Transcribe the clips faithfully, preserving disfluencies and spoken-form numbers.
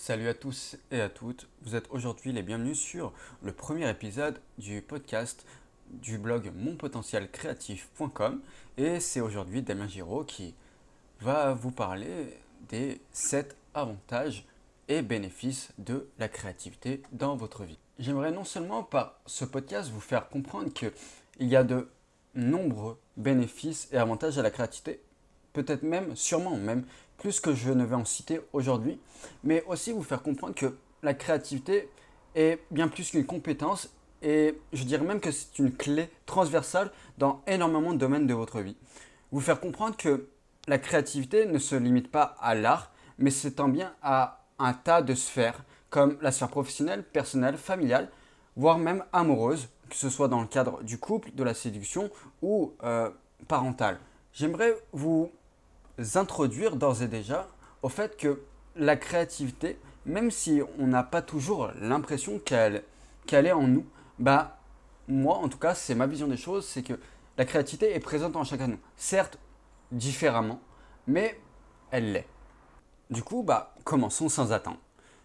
Salut à tous et à toutes, vous êtes aujourd'hui les bienvenus sur le premier épisode du podcast du blog mon potentiel créatif point com et c'est aujourd'hui Damien Giraud qui va vous parler des sept avantages et bénéfices de la créativité dans votre vie. J'aimerais non seulement par ce podcast vous faire comprendre qu'il y a de nombreux bénéfices et avantages à la créativité, peut-être même, sûrement même, plus que je ne vais en citer aujourd'hui, mais aussi vous faire comprendre que la créativité est bien plus qu'une compétence et je dirais même que c'est une clé transversale dans énormément de domaines de votre vie. Vous faire comprendre que la créativité ne se limite pas à l'art, mais s'étend bien à un tas de sphères, comme la sphère professionnelle, personnelle, familiale, voire même amoureuse, que ce soit dans le cadre du couple, de la séduction ou euh, parentale. J'aimerais vous introduire d'ores et déjà au fait que la créativité, même si on n'a pas toujours l'impression qu'elle qu'elle est en nous, bah moi en tout cas c'est ma vision des choses, c'est que la créativité est présente en chacun de nous. Certes différemment, mais elle l'est. Du coup, bah commençons sans attendre.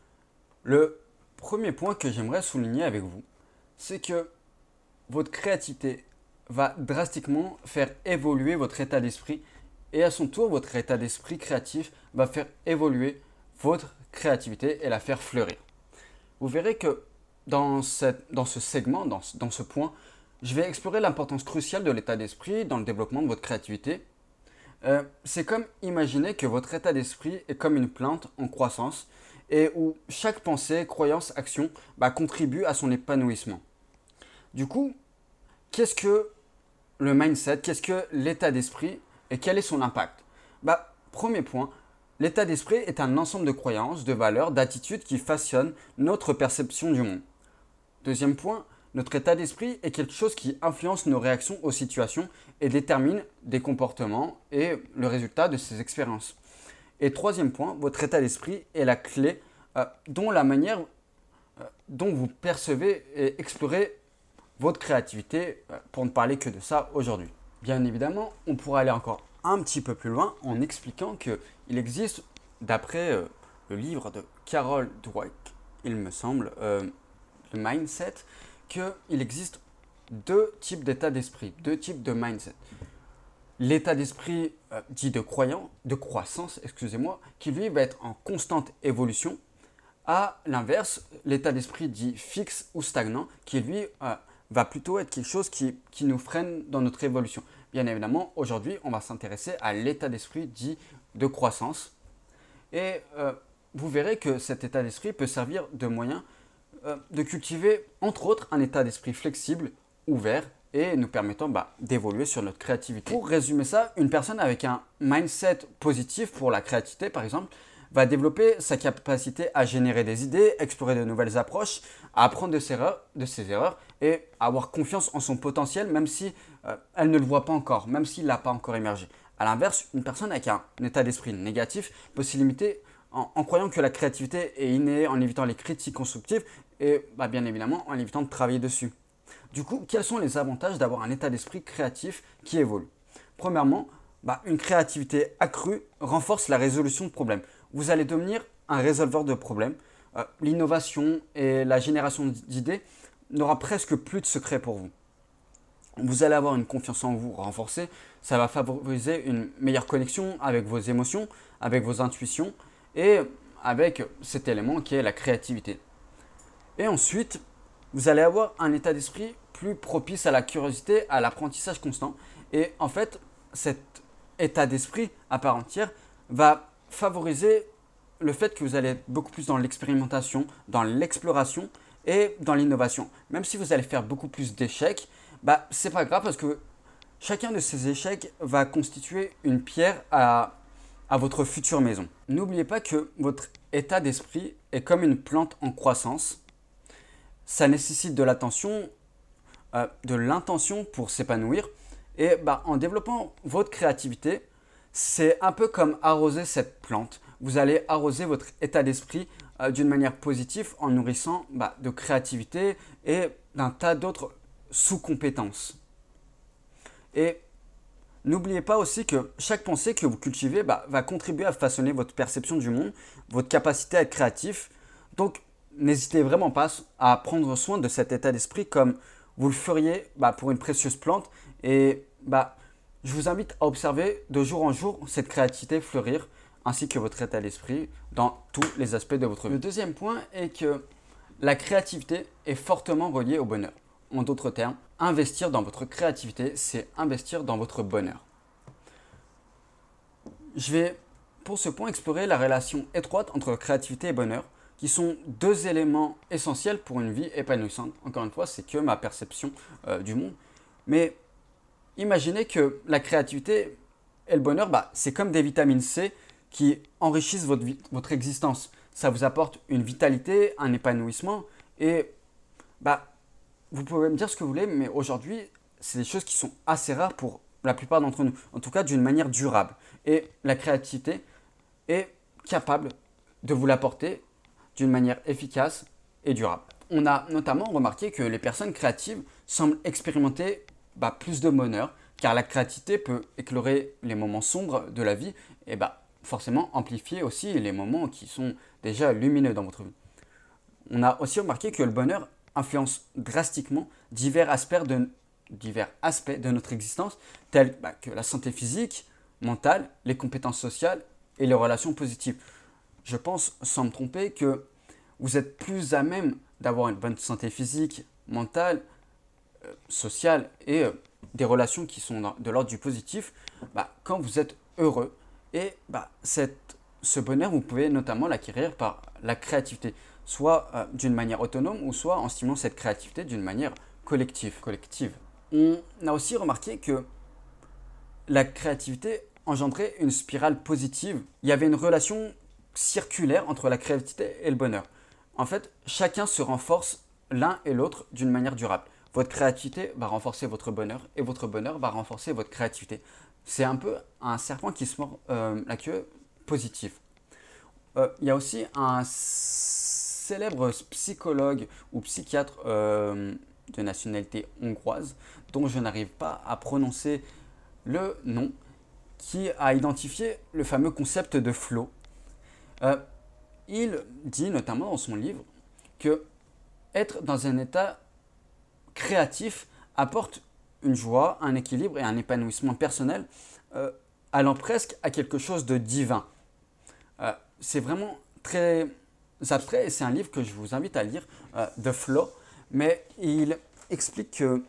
Le premier point que j'aimerais souligner avec vous, c'est que votre créativité va drastiquement faire évoluer votre état d'esprit et à son tour, votre état d'esprit créatif va faire évoluer votre créativité et la faire fleurir. Vous verrez que dans, cette, dans ce segment, dans, dans ce point, je vais explorer l'importance cruciale de l'état d'esprit dans le développement de votre créativité. Euh, c'est comme imaginer que votre état d'esprit est comme une plante en croissance et où chaque pensée, croyance, action bah, contribue à son épanouissement. Du coup, qu'est-ce que le mindset, qu'est-ce que l'état d'esprit et quel est son impact? Bah, premier point, l'état d'esprit est un ensemble de croyances, de valeurs, d'attitudes qui façonnent notre perception du monde. Deuxième point, notre état d'esprit est quelque chose qui influence nos réactions aux situations et détermine des comportements et le résultat de ces expériences. Et troisième point, votre état d'esprit est la clé euh, dont la manière euh, dont vous percevez et explorez votre créativité, euh, pour ne parler que de ça aujourd'hui. Bien évidemment, on pourra aller encore un petit peu plus loin en expliquant qu'il existe, d'après euh, le livre de Carol Dweck, il me semble, euh, le mindset, qu'il existe deux types d'état d'esprit, deux types de mindset. L'état d'esprit euh, dit de croyant, de croissance, excusez-moi, qui lui va être en constante évolution. À l'inverse, l'état d'esprit dit fixe ou stagnant, qui lui euh, va plutôt être quelque chose qui, qui nous freine dans notre évolution. Bien évidemment, aujourd'hui, on va s'intéresser à l'état d'esprit dit de croissance. Et euh, vous verrez que cet état d'esprit peut servir de moyen euh, de cultiver, entre autres, un état d'esprit flexible, ouvert et nous permettant bah, d'évoluer sur notre créativité. Pour résumer ça, une personne avec un mindset positif pour la créativité, par exemple, va développer sa capacité à générer des idées, explorer de nouvelles approches, à apprendre de ses erreurs, de ses erreurs et à avoir confiance en son potentiel même si euh, elle ne le voit pas encore, même s'il n'a pas encore émergé. A l'inverse, une personne avec un état d'esprit négatif peut se limiter en, en croyant que la créativité est innée, en évitant les critiques constructives et bah, bien évidemment en évitant de travailler dessus. Du coup, quels sont les avantages d'avoir un état d'esprit créatif qui évolue? Premièrement, bah, une créativité accrue renforce la résolution de problèmes. Vous allez devenir un résolveur de problèmes. Euh, l'innovation et la génération d'idées n'aura presque plus de secret pour vous. Vous allez avoir une confiance en vous renforcée. Ça va favoriser une meilleure connexion avec vos émotions, avec vos intuitions et avec cet élément qui est la créativité. Et ensuite, vous allez avoir un état d'esprit plus propice à la curiosité, à l'apprentissage constant. Et en fait, cet état d'esprit à part entière va favoriser le fait que vous allez être beaucoup plus dans l'expérimentation, dans l'exploration et dans l'innovation. Même si vous allez faire beaucoup plus d'échecs, bah, c'est pas grave parce que chacun de ces échecs va constituer une pierre à, à votre future maison. N'oubliez pas que votre état d'esprit est comme une plante en croissance. Ça nécessite de l'attention, euh, de l'intention pour s'épanouir. Et bah, en développant votre créativité, c'est un peu comme arroser cette plante. Vous allez arroser votre état d'esprit euh, d'une manière positive en nourrissant bah, de créativité et d'un tas d'autres sous-compétences. Et N'oubliez pas aussi que chaque pensée que vous cultivez bah, va contribuer à façonner votre perception du monde, votre capacité à être créatif. Donc, n'hésitez vraiment pas à prendre soin de cet état d'esprit comme vous le feriez bah, pour une précieuse plante. Et bah, je vous invite à observer de jour en jour cette créativité fleurir ainsi que votre état d'esprit dans tous les aspects de votre vie. Le deuxième point est que la créativité est fortement reliée au bonheur. En d'autres termes, investir dans votre créativité, c'est investir dans votre bonheur. Je vais pour ce point explorer la relation étroite entre créativité et bonheur, qui sont deux éléments essentiels pour une vie épanouissante. Encore une fois, c'est que ma perception euh, du monde. Mais imaginez que la créativité et le bonheur, bah, c'est comme des vitamines C qui enrichissent votre, vie, votre existence. Ça vous apporte une vitalité, un épanouissement et bah, vous pouvez me dire ce que vous voulez, mais aujourd'hui, c'est des choses qui sont assez rares pour la plupart d'entre nous, en tout cas d'une manière durable. Et la créativité est capable de vous l'apporter d'une manière efficace et durable. On a notamment remarqué que les personnes créatives semblent expérimenter bah, plus de bonheur, car la créativité peut éclairer les moments sombres de la vie et bah, forcément amplifier aussi les moments qui sont déjà lumineux dans votre vie. On a aussi remarqué que le bonheur influence drastiquement divers aspects de, divers aspects de notre existence, tels bah, que la santé physique, mentale, les compétences sociales et les relations positives. Je pense, sans me tromper, que vous êtes plus à même d'avoir une bonne santé physique, mentale, euh, sociale et euh, des relations qui sont dans, de l'ordre du positif bah, quand vous êtes heureux. Et bah, cette, ce bonheur, vous pouvez notamment l'acquérir par la créativité, soit euh, d'une manière autonome ou soit en stimulant cette créativité d'une manière collective. collective. On a aussi remarqué que la créativité engendrait une spirale positive. Il y avait une relation circulaire entre la créativité et le bonheur. En fait, chacun se renforce l'un et l'autre d'une manière durable. Votre créativité va renforcer votre bonheur et votre bonheur va renforcer votre créativité. C'est un peu un serpent qui se mord euh, la queue positif. Euh, il y a aussi un célèbre psychologue ou psychiatre euh, de nationalité hongroise dont je n'arrive pas à prononcer le nom, qui a identifié le fameux concept de flow. Euh, il dit notamment dans son livre que être dans un état créatif apporte une joie, un équilibre et un épanouissement personnel euh, allant presque à quelque chose de divin. Euh, c'est vraiment très abstrait et c'est un livre que je vous invite à lire, euh, The Flow, mais il explique que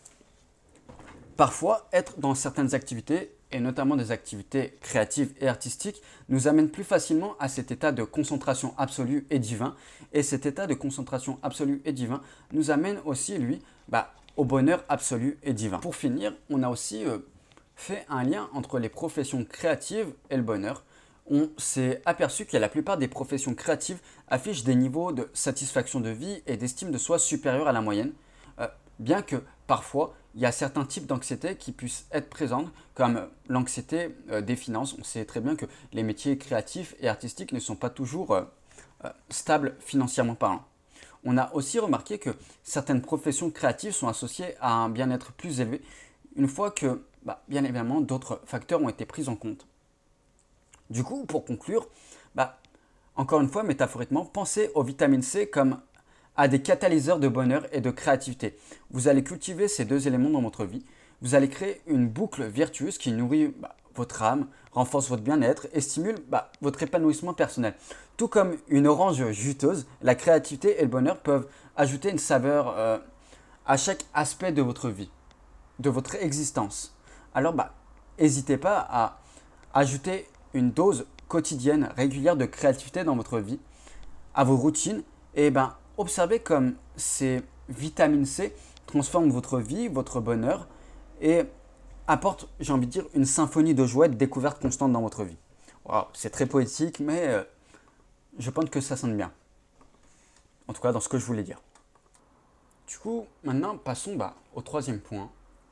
parfois être dans certaines activités et notamment des activités créatives et artistiques, nous amène plus facilement à cet état de concentration absolue et divin. Et cet état de concentration absolue et divin nous amène aussi, lui, bah, au bonheur absolu et divin. Pour finir, on a aussi euh, fait un lien entre les professions créatives et le bonheur. On s'est aperçu que la plupart des professions créatives affichent des niveaux de satisfaction de vie et d'estime de soi supérieurs à la moyenne, euh, bien que parfois, il y a certains types d'anxiété qui puissent être présentes, comme l'anxiété euh, des finances. On sait très bien que les métiers créatifs et artistiques ne sont pas toujours euh, euh, stables financièrement parlant. On a aussi remarqué que certaines professions créatives sont associées à un bien-être plus élevé, une fois que, bah, bien évidemment, d'autres facteurs ont été pris en compte. Du coup, pour conclure, bah, encore une fois, métaphoriquement, pensez aux vitamines C comme à des catalyseurs de bonheur et de créativité. Vous allez cultiver ces deux éléments dans votre vie. Vous allez créer une boucle vertueuse qui nourrit bah, votre âme, renforce votre bien-être et stimule bah, votre épanouissement personnel. Tout comme une orange juteuse, la créativité et le bonheur peuvent ajouter une saveur euh, à chaque aspect de votre vie, de votre existence. Alors, bah, n'hésitez pas à ajouter une dose quotidienne, régulière de créativité dans votre vie, à vos routines et ben, observez comme ces vitamines C transforment votre vie, votre bonheur et apportent, j'ai envie de dire, une symphonie de joie et de découvertes constantes dans votre vie. Wow, c'est très poétique, mais euh, je pense que ça sonne bien. En tout cas, dans ce que je voulais dire. Du coup, maintenant, passons bah, au troisième point.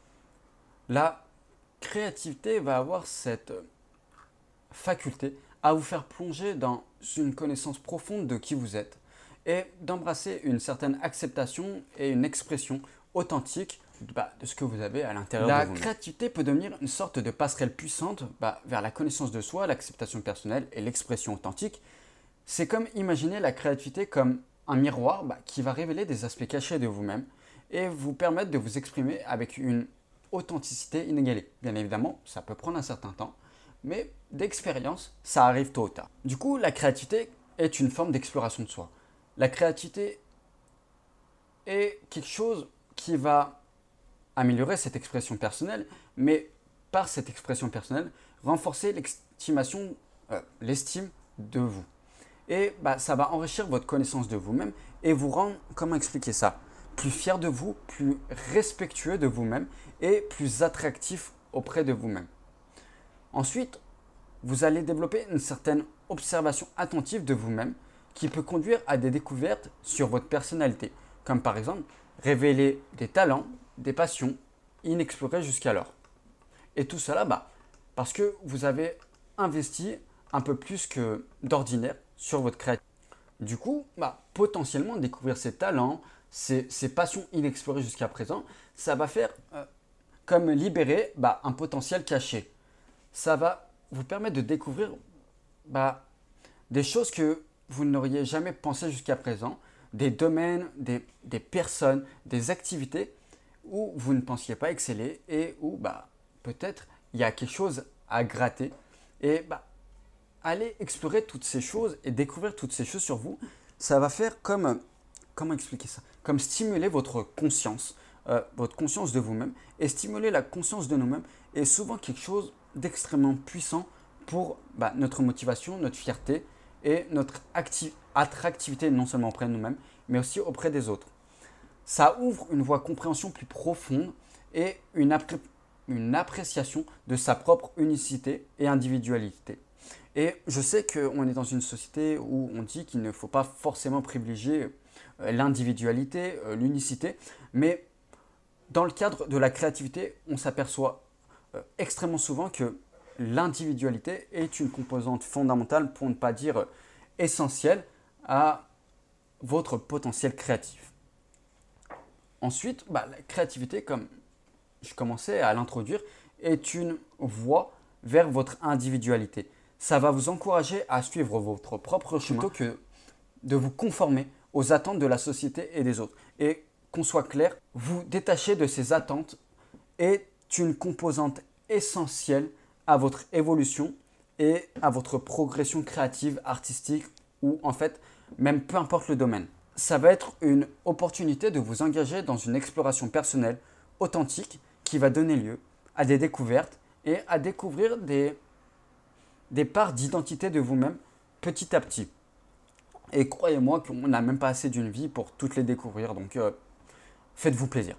La créativité va avoir cette faculté à vous faire plonger dans une connaissance profonde de qui vous êtes et d'embrasser une certaine acceptation et une expression authentique bah, de ce que vous avez à l'intérieur de vous. La créativité peut devenir une sorte de passerelle puissante bah, vers la connaissance de soi, l'acceptation personnelle et l'expression authentique. C'est comme imaginer la créativité comme un miroir bah, qui va révéler des aspects cachés de vous-même et vous permettre de vous exprimer avec une authenticité inégalée. Bien évidemment, ça peut prendre un certain temps, mais d'expérience, ça arrive tôt ou tard. Du coup, la créativité est une forme d'exploration de soi. La créativité est quelque chose qui va améliorer cette expression personnelle, mais par cette expression personnelle, renforcer l'estimation, euh, l'estime de vous. Et bah, ça va enrichir votre connaissance de vous-même et vous rendre, comment expliquer ça, plus fier de vous, plus respectueux de vous-même et plus attractif auprès de vous-même. Ensuite, vous allez développer une certaine observation attentive de vous-même qui peut conduire à des découvertes sur votre personnalité, comme par exemple révéler des talents, des passions inexplorées jusqu'alors. Et tout cela, bah, parce que vous avez investi un peu plus que d'ordinaire sur votre créativité. Du coup, bah, potentiellement découvrir ces talents, ces, ces passions inexplorées jusqu'à présent, ça va faire euh, comme libérer bah, un potentiel caché. Ça va vous permettre de découvrir bah, des choses que vous n'auriez jamais pensé jusqu'à présent, des domaines, des, des personnes, des activités où vous ne pensiez pas exceller et où bah, peut-être il y a quelque chose à gratter. Et bah, aller explorer toutes ces choses et découvrir toutes ces choses sur vous, ça va faire comme, comment expliquer ça, comme stimuler votre conscience, euh, votre conscience de vous-même, et stimuler la conscience de nous-mêmes est souvent quelque chose d'extrêmement puissant pour bah, notre motivation, notre fierté et notre acti- attractivité non seulement auprès de nous-mêmes, mais aussi auprès des autres. Ça ouvre une voie de compréhension plus profonde et une, appré- une appréciation de sa propre unicité et individualité. Et je sais qu'on est dans une société où on dit qu'il ne faut pas forcément privilégier l'individualité, l'unicité, mais dans le cadre de la créativité, on s'aperçoit extrêmement souvent que l'individualité est une composante fondamentale, pour ne pas dire essentielle, à votre potentiel créatif. Ensuite, bah, la créativité, comme je commençais à l'introduire, est une voie vers votre individualité. Ça va vous encourager à suivre votre propre chemin plutôt que de vous conformer aux attentes de la société et des autres. Et qu'on soit clair, vous détacher de ces attentes est une composante essentielle à votre évolution et à votre progression créative, artistique ou en fait, même peu importe le domaine. Ça va être une opportunité de vous engager dans une exploration personnelle authentique qui va donner lieu à des découvertes et à découvrir des, des parts d'identité de vous-même petit à petit. Et croyez-moi qu'on n'a même pas assez d'une vie pour toutes les découvrir, donc euh, faites-vous plaisir.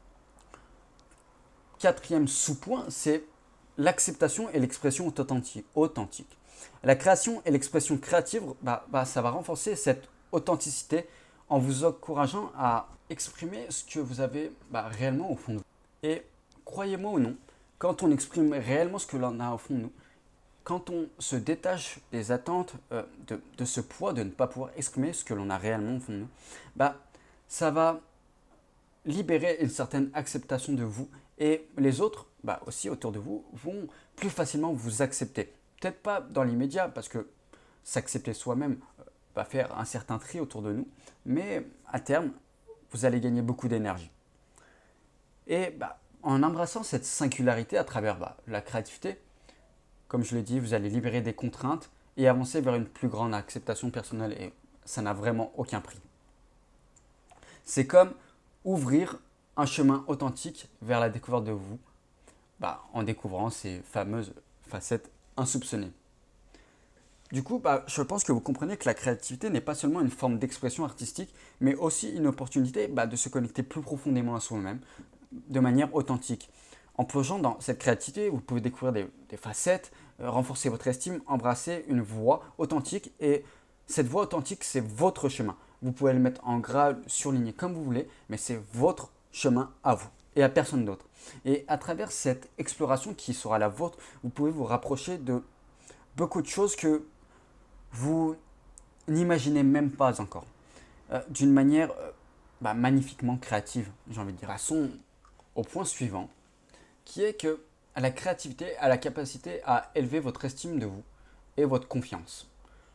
Quatrième sous-point, c'est l'acceptation et l'expression authentique. La création et l'expression créative, bah, bah, ça va renforcer cette authenticité en vous encourageant à exprimer ce que vous avez bah, réellement au fond de vous. Et croyez-moi ou non, quand on exprime réellement ce que l'on a au fond de nous, quand on se détache des attentes, euh, de, de ce poids de ne pas pouvoir exprimer ce que l'on a réellement au fond de nous, bah, ça va libérer une certaine acceptation de vous et les autres bah, aussi autour de vous vont plus facilement vous accepter. Peut-être pas dans l'immédiat parce que s'accepter soi-même euh, va faire un certain tri autour de nous, mais à terme, vous allez gagner beaucoup d'énergie. Et bah, en embrassant cette singularité à travers bah, la créativité, comme je l'ai dit, vous allez libérer des contraintes et avancer vers une plus grande acceptation personnelle et ça n'a vraiment aucun prix. C'est comme ouvrir un chemin authentique vers la découverte de vous bah, en découvrant ces fameuses facettes insoupçonnées. Du coup, bah, je pense que vous comprenez que la créativité n'est pas seulement une forme d'expression artistique, mais aussi une opportunité bah, de se connecter plus profondément à soi-même de manière authentique. En plongeant dans cette créativité, vous pouvez découvrir des, des facettes, euh, renforcer votre estime, embrasser une voix authentique. Et cette voix authentique, c'est votre chemin. Vous pouvez le mettre en gras, surligné comme vous voulez, mais c'est votre chemin à vous et à personne d'autre. Et à travers cette exploration qui sera la vôtre, vous pouvez vous rapprocher de beaucoup de choses que vous n'imaginez même pas encore. Euh, d'une manière euh, bah, magnifiquement créative, j'ai envie de dire. À son au point suivant, qui est que la créativité a la capacité à élever votre estime de vous et votre confiance.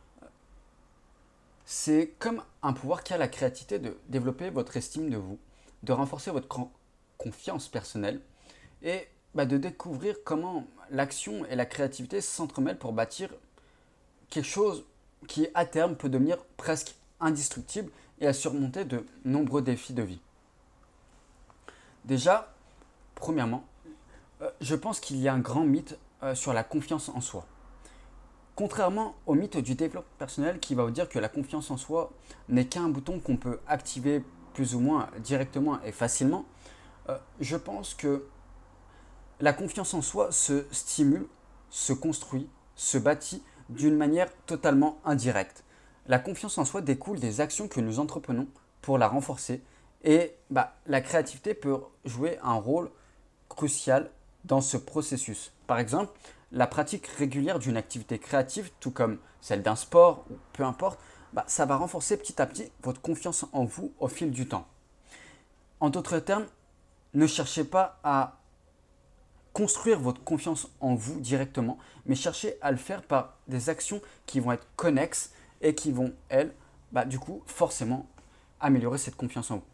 C'est comme un pouvoir qui a la créativité de développer votre estime de vous, de renforcer votre confiance personnelle et bah, de découvrir comment l'action et la créativité s'entremêlent pour bâtir quelque chose qui à terme peut devenir presque indestructible et à surmonter de nombreux défis de vie. Déjà, premièrement, euh, je pense qu'il y a un grand mythe euh, sur la confiance en soi. Contrairement au mythe du développement personnel qui va vous dire que la confiance en soi n'est qu'un bouton qu'on peut activer plus ou moins directement et facilement, euh, je pense que la confiance en soi se stimule, se construit, se bâtit d'une manière totalement indirecte. La confiance en soi découle des actions que nous entreprenons pour la renforcer et bah, la créativité peut jouer un rôle crucial dans ce processus. Par exemple, la pratique régulière d'une activité créative, tout comme celle d'un sport ou peu importe, bah, ça va renforcer petit à petit votre confiance en vous au fil du temps. En d'autres termes, ne cherchez pas à construire votre confiance en vous directement, mais cherchez à le faire par des actions qui vont être connexes et qui vont, elles, bah, du coup, forcément améliorer cette confiance en vous.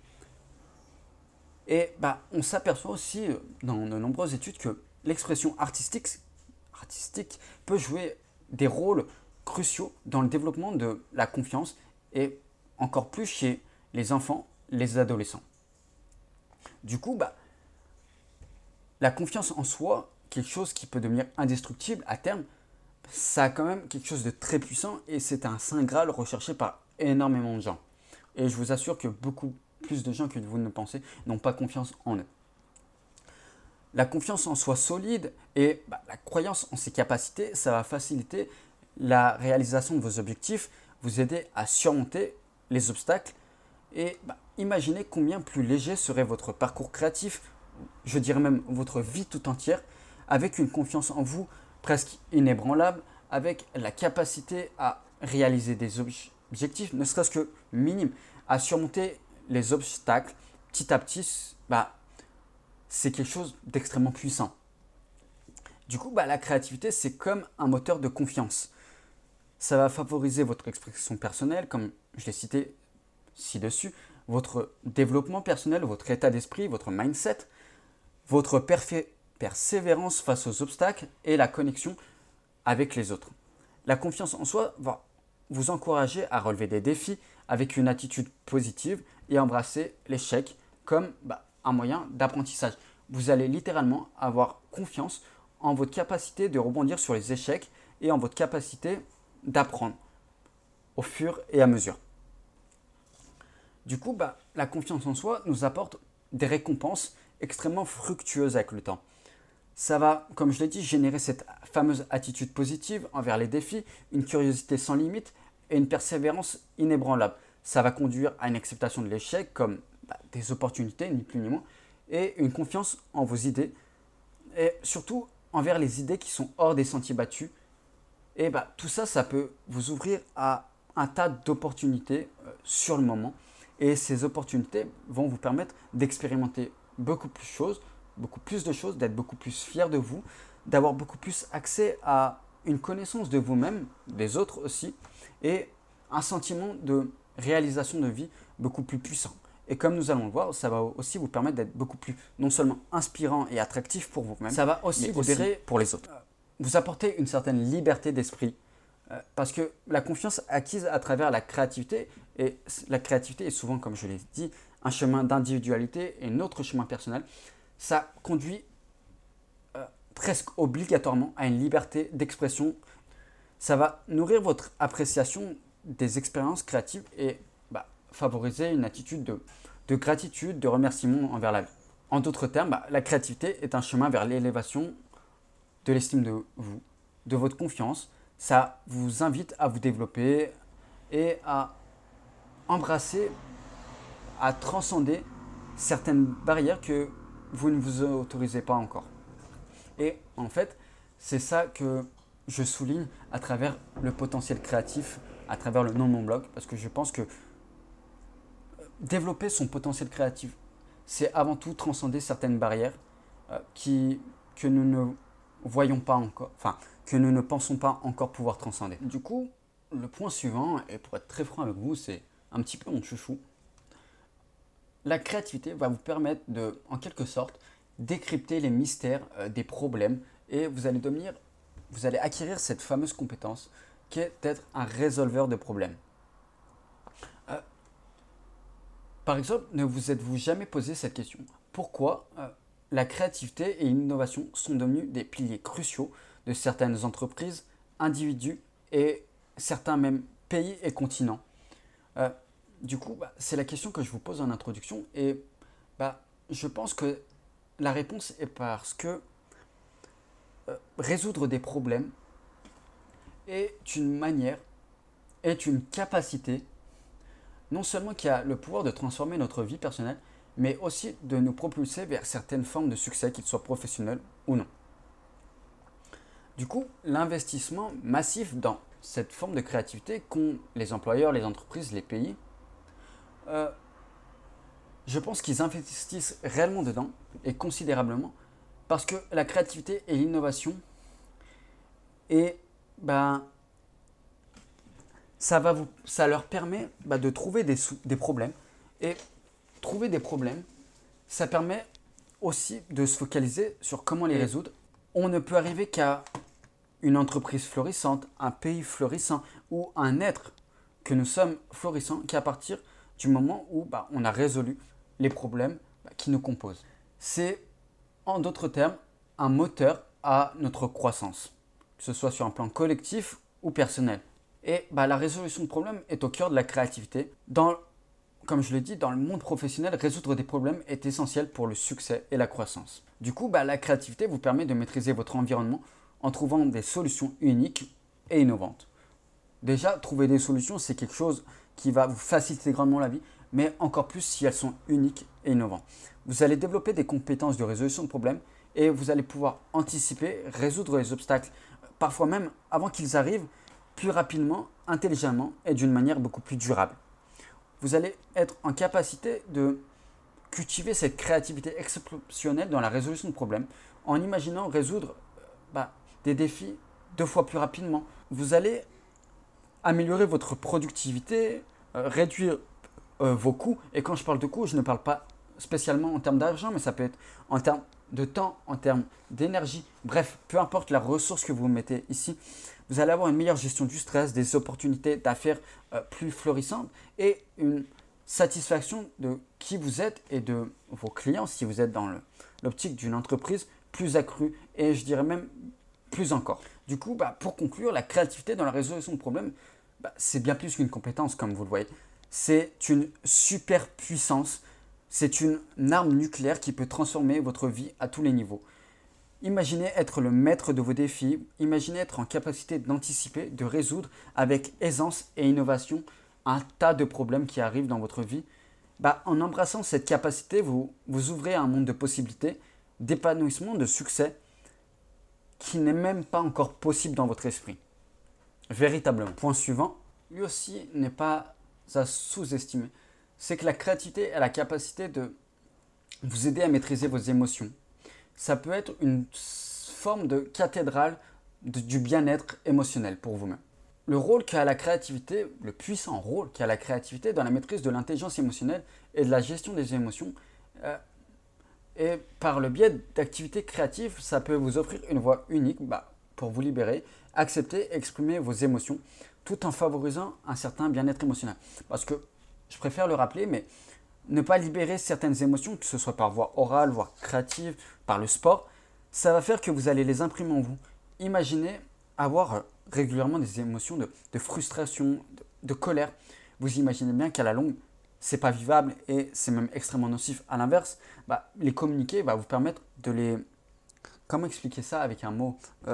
Et bah, on s'aperçoit aussi dans de nombreuses études que l'expression artistique, artistique peut jouer des rôles cruciaux dans le développement de la confiance et encore plus chez les enfants, les adolescents. Du coup, bah, la confiance en soi, quelque chose qui peut devenir indestructible à terme, ça a quand même quelque chose de très puissant et c'est un saint graal recherché par énormément de gens. Et je vous assure que beaucoup plus de gens que vous ne le pensez n'ont pas confiance en eux. La confiance en soi solide et bah, la croyance en ses capacités, ça va faciliter la réalisation de vos objectifs, vous aider à surmonter les obstacles et bah, imaginez combien plus léger serait votre parcours créatif, je dirais même votre vie tout entière, avec une confiance en vous presque inébranlable, avec la capacité à réaliser des objectifs, ne serait-ce que minimes, à surmonter les obstacles petit à petit, bah, c'est quelque chose d'extrêmement puissant. Du coup, bah, la créativité, c'est comme un moteur de confiance. Ça va favoriser votre expression personnelle, comme je l'ai cité ci-dessus, votre développement personnel, votre état d'esprit, votre mindset, votre perfait persévérance face aux obstacles et la connexion avec les autres. La confiance en soi va vous encourager à relever des défis avec une attitude positive et embrasser l'échec comme bah, un moyen d'apprentissage. Vous allez littéralement avoir confiance en votre capacité de rebondir sur les échecs et en votre capacité d'apprendre au fur et à mesure. Du coup, bah, la confiance en soi nous apporte des récompenses extrêmement fructueuses avec le temps. Ça va, comme je l'ai dit, générer cette fameuse attitude positive envers les défis, une curiosité sans limite et une persévérance inébranlable. Ça va conduire à une acceptation de l'échec comme bah, des opportunités, ni plus ni moins, et une confiance en vos idées, et surtout envers les idées qui sont hors des sentiers battus. Et bah, tout ça, ça peut vous ouvrir à un tas d'opportunités euh, sur le moment. Et ces opportunités vont vous permettre d'expérimenter beaucoup plus de choses, beaucoup plus de choses, d'être beaucoup plus fier de vous, d'avoir beaucoup plus accès à une connaissance de vous-même, des autres aussi, et un sentiment de réalisation de vie beaucoup plus puissant. Et comme nous allons le voir, ça va aussi vous permettre d'être beaucoup plus non seulement inspirant et attractif pour vous-même, ça va aussi vous libérer pour les autres. Vous apporter une certaine liberté d'esprit parce que la confiance acquise à travers la créativité, et la créativité est souvent, comme je l'ai dit, un chemin d'individualité et notre chemin personnel, ça conduit euh, presque obligatoirement à une liberté d'expression. Ça va nourrir votre appréciation des expériences créatives et bah, favoriser une attitude de, de gratitude, de remerciement envers la vie. En d'autres termes, bah, la créativité est un chemin vers l'élévation de l'estime de vous, de votre confiance. Ça vous invite à vous développer et à embrasser, à transcender certaines barrières que vous ne vous autorisez pas encore. Et en fait, c'est ça que je souligne à travers le potentiel créatif, à travers le nom de mon blog, parce que je pense que développer son potentiel créatif, c'est avant tout transcender certaines barrières euh, qui, que nous ne voyons pas encore, enfin, que nous ne pensons pas encore pouvoir transcender. Du coup, le point suivant, et pour être très franc avec vous, c'est un petit peu mon chouchou. La créativité va vous permettre de, en quelque sorte, décrypter les mystères euh, des problèmes et vous allez devenir, vous allez acquérir cette fameuse compétence qui est d'être un résolveur de problèmes. Euh, par exemple, ne vous êtes-vous jamais posé cette question? Pourquoi euh, la créativité et l'innovation sont devenus des piliers cruciaux de certaines entreprises, individus et certains même pays et continents? euh, Du coup, bah, c'est la question que je vous pose en introduction et bah, je pense que la réponse est parce que euh, résoudre des problèmes est une manière, est une capacité, non seulement qui a le pouvoir de transformer notre vie personnelle, mais aussi de nous propulser vers certaines formes de succès, qu'ils soient professionnels ou non. Du coup, l'investissement massif dans cette forme de créativité qu'ont les employeurs, les entreprises, les pays, euh, je pense qu'ils investissent réellement dedans et considérablement parce que la créativité et l'innovation, et ben, ça, va vous, ça leur permet bah, de trouver des, des problèmes. Et trouver des problèmes, ça permet aussi de se focaliser sur comment les résoudre. On ne peut arriver qu'à une entreprise florissante, un pays florissant ou un être que nous sommes florissant qu'à partir du moment où bah, on a résolu les problèmes bah, qui nous composent. C'est, en d'autres termes, un moteur à notre croissance, que ce soit sur un plan collectif ou personnel. Et bah, la résolution de problèmes est au cœur de la créativité. Dans, comme je l'ai dit, dans le monde professionnel, résoudre des problèmes est essentiel pour le succès et la croissance. Du coup, bah, la créativité vous permet de maîtriser votre environnement en trouvant des solutions uniques et innovantes. Déjà, trouver des solutions, c'est quelque chose qui va vous faciliter grandement la vie, mais encore plus si elles sont uniques et innovantes. Vous allez développer des compétences de résolution de problèmes et vous allez pouvoir anticiper, résoudre les obstacles, parfois même avant qu'ils arrivent, plus rapidement, intelligemment et d'une manière beaucoup plus durable. Vous allez être en capacité de cultiver cette créativité exceptionnelle dans la résolution de problèmes en imaginant résoudre bah, des défis deux fois plus rapidement. Vous allez améliorer votre productivité, euh, réduire euh, vos coûts. Et quand je parle de coûts, je ne parle pas spécialement en termes d'argent, mais ça peut être en termes de temps, en termes d'énergie. Bref, peu importe la ressource que vous mettez ici, vous allez avoir une meilleure gestion du stress, des opportunités d'affaires euh, plus florissantes et une satisfaction de qui vous êtes et de vos clients, si vous êtes dans le, l'optique d'une entreprise plus accrue et je dirais même plus encore. Du coup, bah, pour conclure, la créativité dans la résolution de problèmes, bah, c'est bien plus qu'une compétence comme vous le voyez. C'est une super puissance, c'est une arme nucléaire qui peut transformer votre vie à tous les niveaux. Imaginez être le maître de vos défis, imaginez être en capacité d'anticiper, de résoudre avec aisance et innovation un tas de problèmes qui arrivent dans votre vie. Bah, en embrassant cette capacité, vous, vous ouvrez un monde de possibilités, d'épanouissement, de succès qui n'est même pas encore possible dans votre esprit. Véritablement. Point suivant, lui aussi n'est pas à sous-estimer. C'est que la créativité a la capacité de vous aider à maîtriser vos émotions. Ça peut être une forme de cathédrale de, du bien-être émotionnel pour vous-même. Le rôle qu'a la créativité, le puissant rôle qu'a la créativité dans la maîtrise de l'intelligence émotionnelle et de la gestion des émotions, euh, et par le biais d'activités créatives, ça peut vous offrir une voie unique bah, pour vous libérer, accepter, exprimer vos émotions, tout en favorisant un certain bien-être émotionnel. Parce que, je préfère le rappeler, mais ne pas libérer certaines émotions, que ce soit par voie orale, voire créative, par le sport, ça va faire que vous allez les imprimer en vous. Imaginez avoir régulièrement des émotions de, de frustration, de, de colère. Vous imaginez bien qu'à la longue, c'est pas vivable et c'est même extrêmement nocif. À l'inverse, bah, les communiquer va vous permettre de les... Comment expliquer ça avec un mot euh,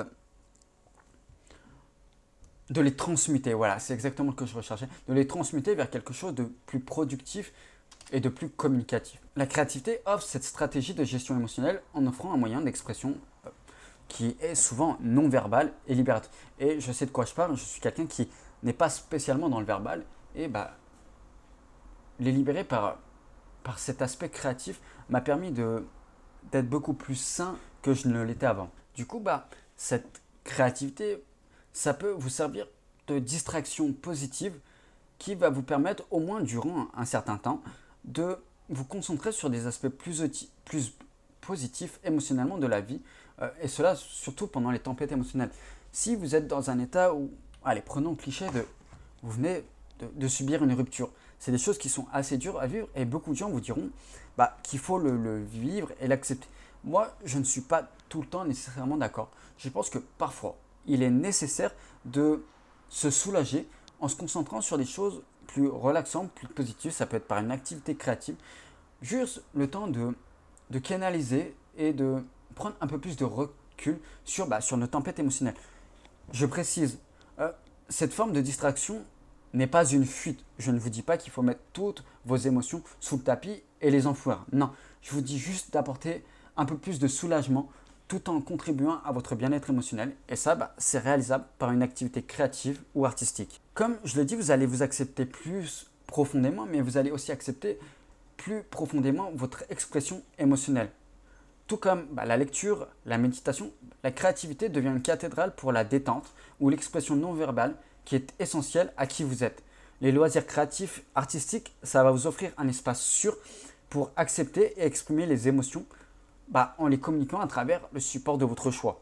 de les transmuter, voilà, c'est exactement ce que je recherchais. De les transmuter vers quelque chose de plus productif et de plus communicatif. La créativité offre cette stratégie de gestion émotionnelle en offrant un moyen d'expression euh, qui est souvent non verbal et libérateur. Et je sais de quoi je parle, je suis quelqu'un qui n'est pas spécialement dans le verbal et bah, les libérer par, par cet aspect créatif, m'a permis de, d'être beaucoup plus sain que je ne l'étais avant. Du coup, bah, cette créativité, ça peut vous servir de distraction positive qui va vous permettre, au moins durant un certain temps, de vous concentrer sur des aspects plus, plus positifs émotionnellement de la vie, euh, et cela surtout pendant les tempêtes émotionnelles. Si vous êtes dans un état où, allez, prenons le cliché de, vous venez de, de subir une rupture, c'est des choses qui sont assez dures à vivre et beaucoup de gens vous diront bah, qu'il faut le, le vivre et l'accepter. Moi, je ne suis pas tout le temps nécessairement d'accord. Je pense que parfois, il est nécessaire de se soulager en se concentrant sur des choses plus relaxantes, plus positives. Ça peut être par une activité créative. Juste le temps de, de canaliser et de prendre un peu plus de recul sur, bah, sur nos tempêtes émotionnelles. Je précise, euh, cette forme de distraction n'est pas une fuite. Je ne vous dis pas qu'il faut mettre toutes vos émotions sous le tapis et les enfouir. Non, je vous dis juste d'apporter un peu plus de soulagement tout en contribuant à votre bien-être émotionnel. Et ça, bah, c'est réalisable par une activité créative ou artistique. Comme je l'ai dit, vous allez vous accepter plus profondément, mais vous allez aussi accepter plus profondément votre expression émotionnelle. Tout comme bah, la lecture, la méditation, la créativité devient une cathédrale pour la détente ou l'expression non verbale qui est essentielle à qui vous êtes. Les loisirs créatifs, artistiques, ça va vous offrir un espace sûr pour accepter et exprimer les émotions bah, en les communiquant à travers le support de votre choix.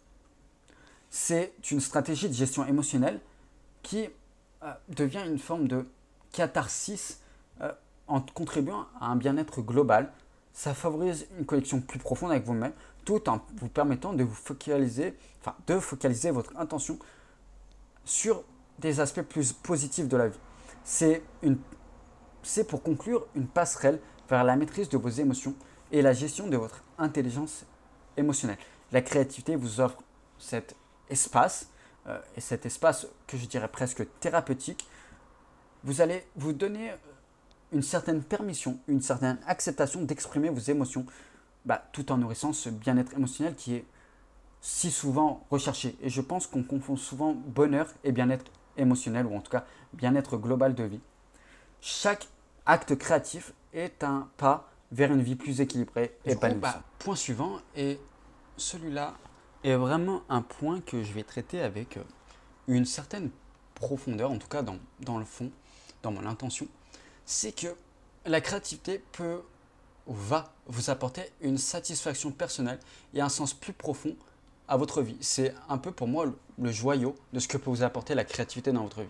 C'est une stratégie de gestion émotionnelle qui euh, devient une forme de catharsis euh, en contribuant à un bien-être global. Ça favorise une connexion plus profonde avec vous-même tout en vous permettant de vous focaliser, enfin, de focaliser votre intention sur des aspects plus positifs de la vie. C'est, une, c'est pour conclure une passerelle vers la maîtrise de vos émotions et la gestion de votre intelligence émotionnelle. La créativité vous offre cet espace, euh, et cet espace que je dirais presque thérapeutique. Vous allez vous donner une certaine permission, une certaine acceptation d'exprimer vos émotions, bah, tout en nourrissant ce bien-être émotionnel qui est si souvent recherché. Et je pense qu'on confond souvent bonheur et bien-être émotionnel, ou en tout cas bien-être global de vie. Chaque acte créatif est un pas vers une vie plus équilibrée et épanouie. Bah, point suivant, et celui-là est vraiment un point que je vais traiter avec une certaine profondeur, en tout cas dans, dans le fond, dans mon intention. C'est que la créativité peut ou va vous apporter une satisfaction personnelle et un sens plus profond à votre vie. C'est un peu pour moi le, le joyau de ce que peut vous apporter la créativité dans votre vie.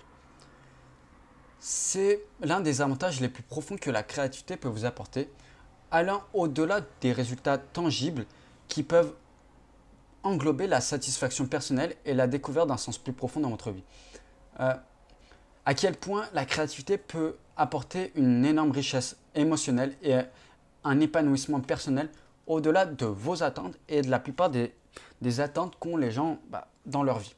C'est l'un des avantages les plus profonds que la créativité peut vous apporter, allant au-delà des résultats tangibles qui peuvent englober la satisfaction personnelle et la découverte d'un sens plus profond dans votre vie. Euh, à quel point la créativité peut apporter une énorme richesse émotionnelle et un épanouissement personnel au-delà de vos attentes et de la plupart des, des attentes qu'ont les gens bah, dans leur vie.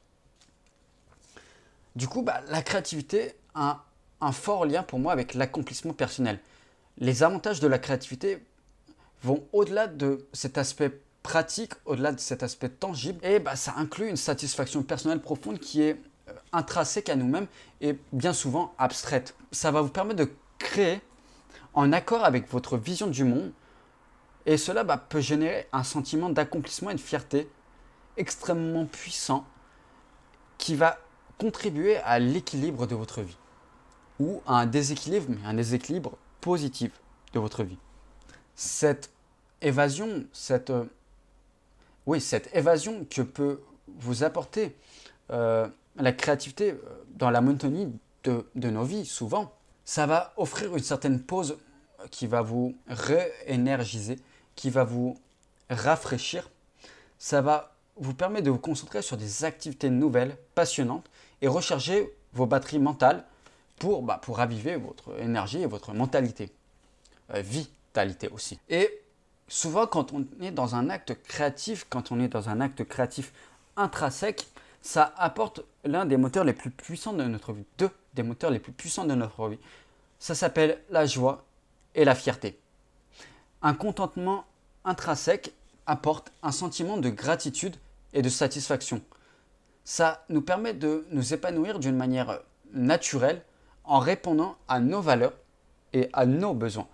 Du coup, bah, la créativité a un, un fort lien pour moi avec l'accomplissement personnel. Les avantages de la créativité vont au-delà de cet aspect pratique, au-delà de cet aspect tangible, et bah, ça inclut une satisfaction personnelle profonde qui est euh, intrinsèque à nous-mêmes et bien souvent abstraite. Ça va vous permettre de créer en accord avec votre vision du monde, et cela bah, peut générer un sentiment d'accomplissement et de fierté extrêmement puissant qui va contribuer à l'équilibre de votre vie, ou à un déséquilibre, mais un déséquilibre positif de votre vie. Cette évasion, cette, euh, oui, cette évasion que peut vous apporter euh, la créativité dans la monotonie de, de nos vies, souvent, ça va offrir une certaine pause qui va vous réénergiser, qui va vous rafraîchir. Ça va vous permettre de vous concentrer sur des activités nouvelles, passionnantes et recharger vos batteries mentales pour, bah, pour raviver votre énergie et votre mentalité. Euh, vitalité aussi. Et souvent, quand on est dans un acte créatif, quand on est dans un acte créatif intrinsèque, ça apporte l'un des moteurs les plus puissants de notre vie, deux des moteurs les plus puissants de notre vie. Ça s'appelle la joie et la fierté. Un contentement intrinsèque apporte un sentiment de gratitude et de satisfaction. Ça nous permet de nous épanouir d'une manière naturelle en répondant à nos valeurs et à nos besoins.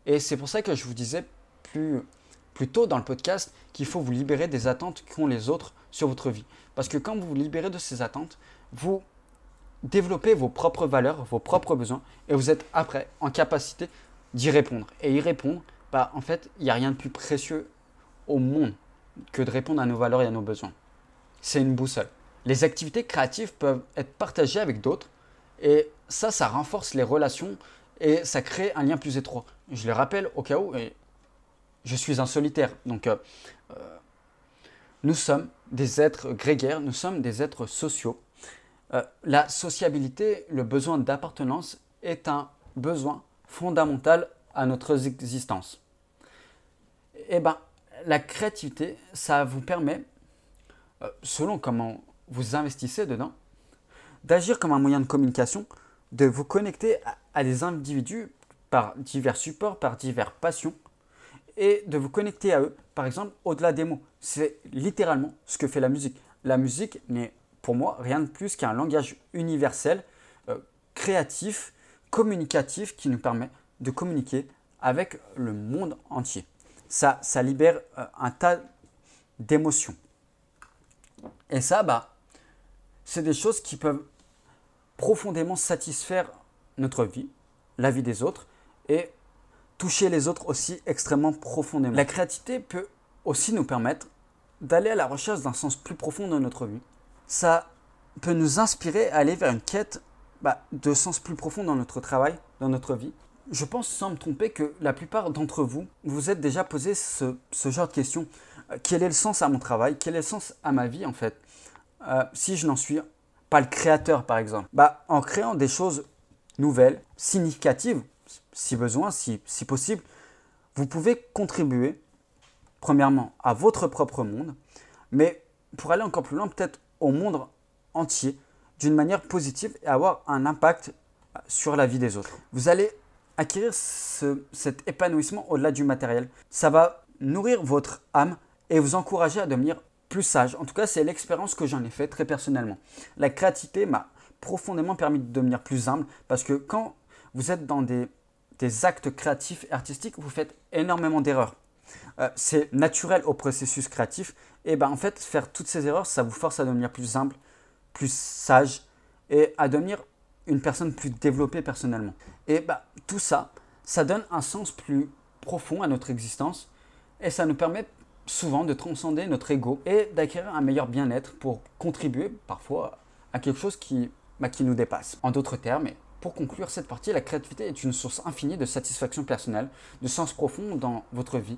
Et c'est pour ça que je vous disais plus, plus tôt dans le podcast qu'il faut vous libérer des attentes qu'ont les autres sur votre vie. Parce que quand vous vous libérez de ces attentes, vous développez vos propres valeurs, vos propres besoins et vous êtes après en capacité d'y répondre. Et y répondre, bah, en fait, il n'y a rien de plus précieux au monde que de répondre à nos valeurs et à nos besoins. C'est une boussole. Les activités créatives peuvent être partagées avec d'autres et ça, ça renforce les relations et ça crée un lien plus étroit. Je le rappelle au cas où, et je suis un solitaire, donc euh, euh, nous sommes des êtres grégaires, nous sommes des êtres sociaux. Euh, la sociabilité, le besoin d'appartenance est un besoin fondamental à notre existence. Et ben, la créativité, ça vous permet, euh, selon comment vous investissez dedans, d'agir comme un moyen de communication, de vous connecter à, à des individus par divers supports, par diverses passions, et de vous connecter à eux, par exemple, au-delà des mots. C'est littéralement ce que fait la musique. La musique n'est, pour moi, rien de plus qu'un langage universel, euh, créatif, communicatif, qui nous permet de communiquer avec le monde entier. Ça, ça libère euh, un tas d'émotions. Et ça, bah, c'est des choses qui peuvent profondément satisfaire notre vie, la vie des autres, et toucher les autres aussi extrêmement profondément. La créativité peut aussi nous permettre d'aller à la recherche d'un sens plus profond dans notre vie. Ça peut nous inspirer à aller vers une quête bah, de sens plus profond dans notre travail, dans notre vie. Je pense sans me tromper que la plupart d'entre vous, vous êtes déjà posé ce, ce genre de questions. Euh, quel est le sens à mon travail? Quel est le sens à ma vie en fait? euh, Si je n'en suis pas le créateur par exemple. Bah, en créant des choses nouvelles, significatives, si besoin, si, si possible, vous pouvez contribuer premièrement à votre propre monde, mais pour aller encore plus loin, peut-être au monde entier, d'une manière positive et avoir un impact sur la vie des autres. Vous allez acquérir ce, cet épanouissement au-delà du matériel. Ça va nourrir votre âme et vous encourager à devenir plus sage. En tout cas, c'est l'expérience que j'en ai fait très personnellement. La créativité m'a profondément permis de devenir plus humble parce que quand vous êtes dans des, des actes créatifs et artistiques, vous faites énormément d'erreurs. Euh, c'est naturel au processus créatif et ben, en fait, faire toutes ces erreurs, ça vous force à devenir plus humble, plus sage et à devenir une personne plus développée personnellement. Et bah, tout ça, ça donne un sens plus profond à notre existence et ça nous permet souvent de transcender notre ego et d'acquérir un meilleur bien-être pour contribuer parfois à quelque chose qui, bah, qui nous dépasse. En d'autres termes, et pour conclure cette partie, la créativité est une source infinie de satisfaction personnelle, de sens profond dans votre vie.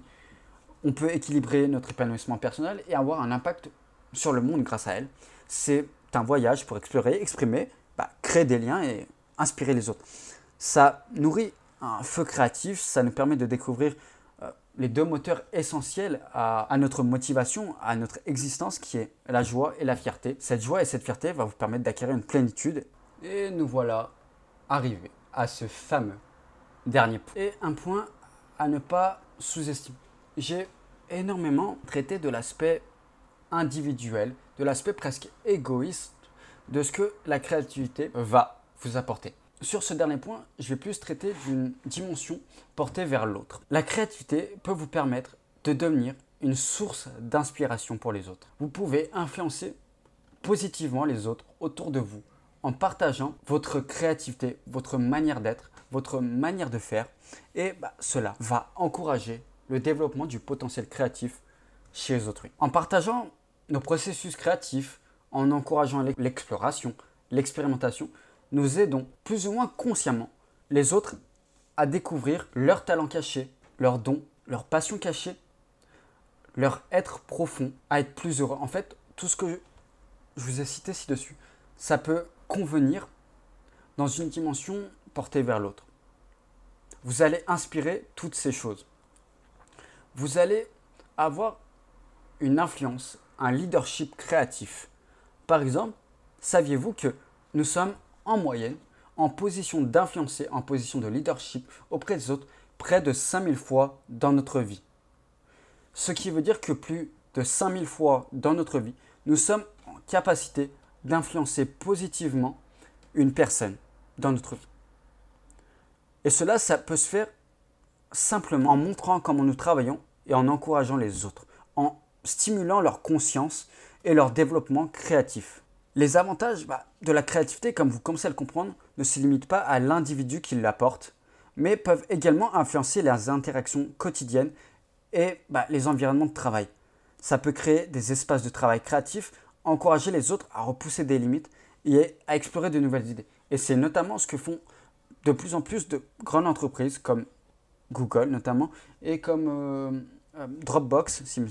On peut équilibrer notre épanouissement personnel et avoir un impact sur le monde grâce à elle. C'est un voyage pour explorer, exprimer, bah, créer des liens et inspirer les autres. Ça nourrit un feu créatif, ça nous permet de découvrir euh, les deux moteurs essentiels à, à notre motivation, à notre existence, qui est la joie et la fierté. Cette joie et cette fierté va vous permettre d'acquérir une plénitude. Et nous voilà arrivés à ce fameux dernier point. Et un point à ne pas sous-estimer. J'ai énormément traité de l'aspect individuel, de l'aspect presque égoïste de ce que la créativité va vous apporter. Sur ce dernier point, je vais plus traiter d'une dimension portée vers l'autre. La créativité peut vous permettre de devenir une source d'inspiration pour les autres. Vous pouvez influencer positivement les autres autour de vous en partageant votre créativité, votre manière d'être, votre manière de faire et bah, cela va encourager le développement du potentiel créatif chez autrui. En partageant nos processus créatifs, en encourageant l'exploration, l'expérimentation, nous aidons plus ou moins consciemment les autres à découvrir leurs talents cachés, leurs dons, leurs passions cachées, leur être profond, à être plus heureux. En fait, tout ce que je vous ai cité ci-dessus, ça peut convenir dans une dimension portée vers l'autre. Vous allez inspirer toutes ces choses. Vous allez avoir une influence, un leadership créatif. Par exemple, saviez-vous que nous sommes en moyenne en position d'influencer, en position de leadership auprès des autres près de cinq mille fois dans notre vie. Ce qui veut dire que plus de cinq mille fois dans notre vie, nous sommes en capacité d'influencer positivement une personne dans notre vie. Et cela, ça peut se faire simplement en montrant comment nous travaillons et en encourageant les autres, en stimulant leur conscience et leur développement créatif. Les avantages bah, de la créativité, comme vous commencez à le comprendre, ne se limitent pas à l'individu qui l'apporte, mais peuvent également influencer les interactions quotidiennes et bah, les environnements de travail. Ça peut créer des espaces de travail créatifs, encourager les autres à repousser des limites et à explorer de nouvelles idées. Et c'est notamment ce que font de plus en plus de grandes entreprises comme Google notamment et comme euh, euh, Dropbox, si,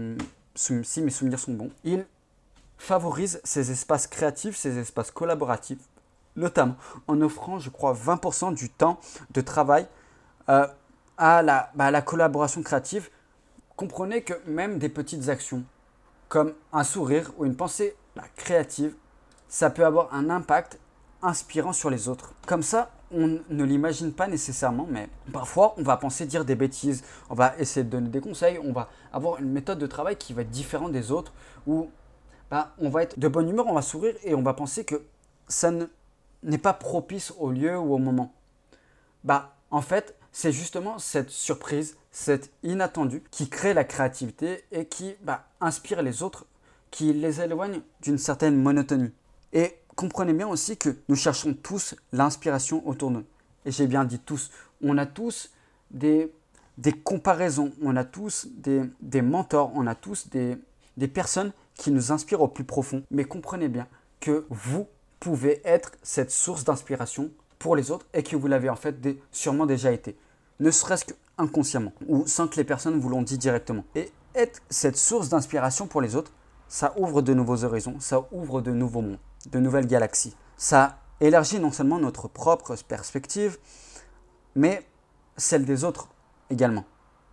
si, si mes souvenirs sont bons. Ils favorisent ces espaces créatifs, ces espaces collaboratifs, notamment en offrant, je crois, vingt pour cent du temps de travail euh, à, la, bah, à la collaboration créative. Comprenez que même des petites actions, comme un sourire ou une pensée bah, créative, ça peut avoir un impact inspirant sur les autres. Comme ça, on ne l'imagine pas nécessairement, mais parfois, on va penser dire des bêtises, on va essayer de donner des conseils, on va avoir une méthode de travail qui va être différente des autres, où bah, on va être de bonne humeur, on va sourire et on va penser que ça ne, n'est pas propice au lieu ou au moment. Bah, en fait, c'est justement cette surprise, cette inattendu qui crée la créativité et qui bah, inspire les autres, qui les éloigne d'une certaine monotonie. Et comprenez bien aussi que nous cherchons tous l'inspiration autour de nous. Et j'ai bien dit tous. On a tous des, des comparaisons, on a tous des, des mentors, on a tous des, des personnes qui nous inspirent au plus profond. Mais comprenez bien que vous pouvez être cette source d'inspiration pour les autres et que vous l'avez en fait des, sûrement déjà été. Ne serait-ce qu'inconsciemment ou sans que les personnes vous l'ont dit directement. Et être cette source d'inspiration pour les autres, ça ouvre de nouveaux horizons, ça ouvre de nouveaux mondes, de nouvelles galaxies. Ça élargit non seulement notre propre perspective, mais celle des autres également.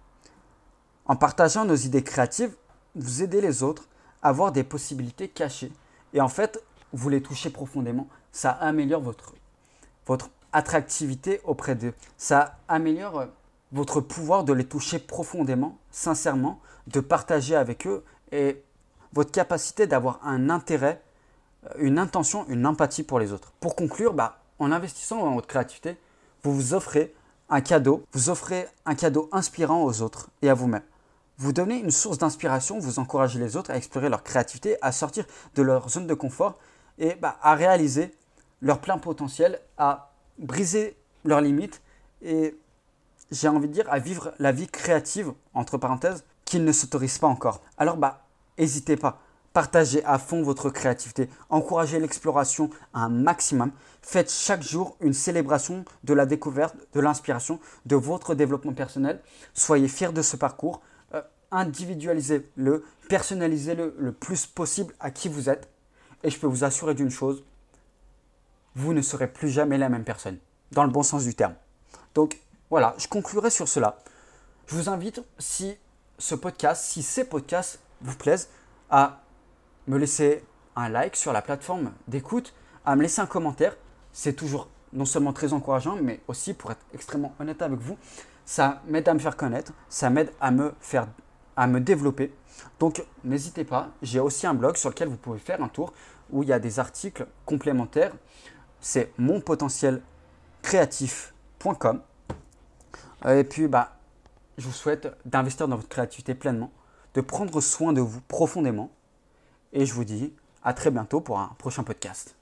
En partageant nos idées créatives, vous aidez les autres à voir des possibilités cachées. Et en fait, vous les touchez profondément. Ça améliore votre, votre attractivité auprès d'eux. Ça améliore votre pouvoir de les toucher profondément, sincèrement, de partager avec eux et votre capacité d'avoir un intérêt, une intention, une empathie pour les autres. Pour conclure, bah, en investissant dans votre créativité, vous vous offrez un cadeau, vous offrez un cadeau inspirant aux autres et à vous-même. Vous donnez une source d'inspiration, vous encouragez les autres à explorer leur créativité, à sortir de leur zone de confort et bah, à réaliser leur plein potentiel, à briser leurs limites et j'ai envie de dire à vivre la vie créative, entre parenthèses, qu'ils ne s'autorisent pas encore. Alors bah, n'hésitez pas, partagez à fond votre créativité, encouragez l'exploration à un maximum, faites chaque jour une célébration de la découverte, de l'inspiration, de votre développement personnel, soyez fiers de ce parcours, euh, individualisez-le, personnalisez-le le plus possible à qui vous êtes et je peux vous assurer d'une chose, vous ne serez plus jamais la même personne, dans le bon sens du terme. Donc voilà, je conclurai sur cela. Je vous invite, si ce podcast, si ces podcasts vous plaisent, à me laisser un like sur la plateforme d'écoute, à me laisser un commentaire. C'est toujours non seulement très encourageant, mais aussi, pour être extrêmement honnête avec vous, ça m'aide à me faire connaître, ça m'aide à me faire, à me développer. Donc, n'hésitez pas. J'ai aussi un blog sur lequel vous pouvez faire un tour où il y a des articles complémentaires. C'est mon potentiel créatif point com. Et puis, bah, je vous souhaite d'investir dans votre créativité pleinement, de prendre soin de vous profondément. Et je vous dis à très bientôt pour un prochain podcast.